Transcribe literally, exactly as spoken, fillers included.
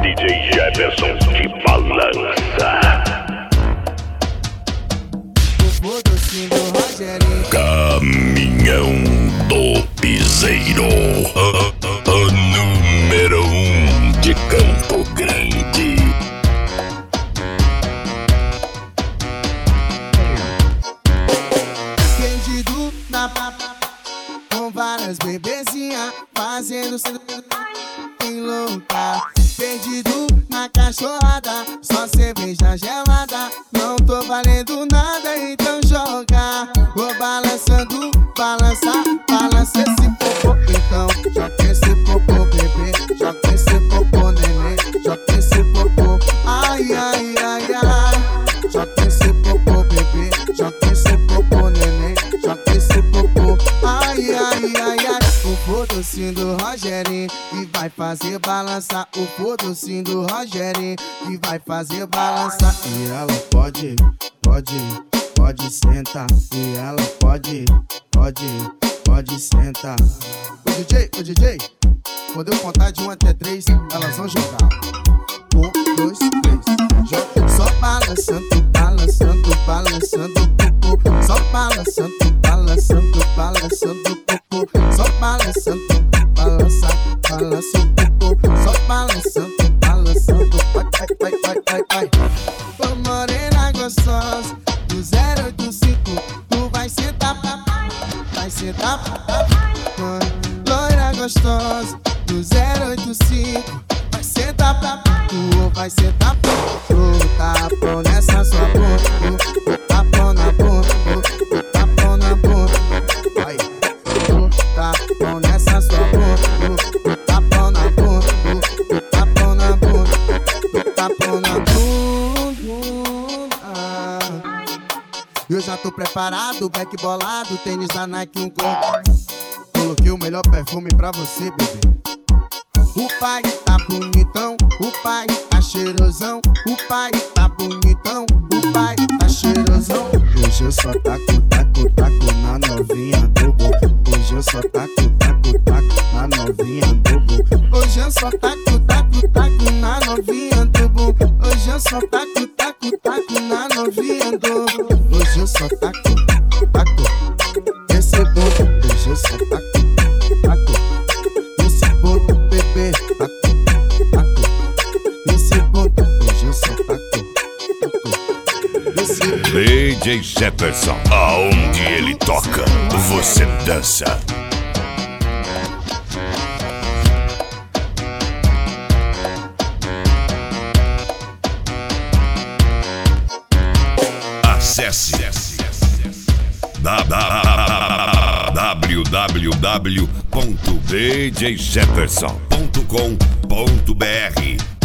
D J Jefferson que balança. O docinho do Rogerinho. Caminhão do Piseiro, o, o, o número um de Campo Grande. Perdido na papa, com várias bebezinhas, fazendo em louca. Perdido na cachorrada, só cerveja gelada. Não tô valendo nada, então joga. Vou balançando, balança, balança esse popô. Então joga esse popô, bebê. Joga esse popô, neném. Joga esse popô, ai, ai, ai, ai. Joga esse popô, bebê. Joga esse popô, neném. Joga esse popô, ai, ai, ai, ai. O docinho do Rogerinho que vai fazer balançar. O docinho do Rogerinho que vai fazer balançar. E ela pode, pode, pode sentar. E ela pode, pode, pode sentar. O D J, o D J, quando eu contar de um até três, elas vão jogar. Um, dois, três, joga. Só balançando, balançando, balançando o popô. Só balançando, balançando, balançando o popô. Só balançando, balança, balança o popô. Só balançando, balançando, vai, vai, vai, vai, vai. Ô morena gostosa, do zero oito cinco, tu vai sentar, vai sentar, loira gostosa, do zero oito cinco, vai sentar, tu vai sentar, tu tapão nessa sua bunda, tapão na bunda, tapão na bunda, vai, tu tapão nessa sua bunda, tapão na bunda, tapão na bunda, tapão na bunda. Eu já tô preparado, back bolado, tênis da Nike, um corpo. Coloquei o melhor perfume pra você, bebê. O pai tá bonitão, o pai tá cheirosão. O pai tá bonitão, o pai tá cheirosão. Hoje eu só taco, taco, taco na novinha do bumbum. Hoje eu só taco, taco, taco na novinha do bumbum. Hoje eu só taco, taco, taco na novinha do bumbum. Hoje eu só taco, taco, taco na novinha do bumbum. Hoje eu só taco, taco esse bumbum. Hoje eu só taco, taco esse bumbum, bebê. Taco, taco esse bumbum. Hoje eu só taco, taco esse bumbum. D J Jefferson, aonde ele toca, você dança. Acesse w w w ponto d j jefferson ponto com ponto b r.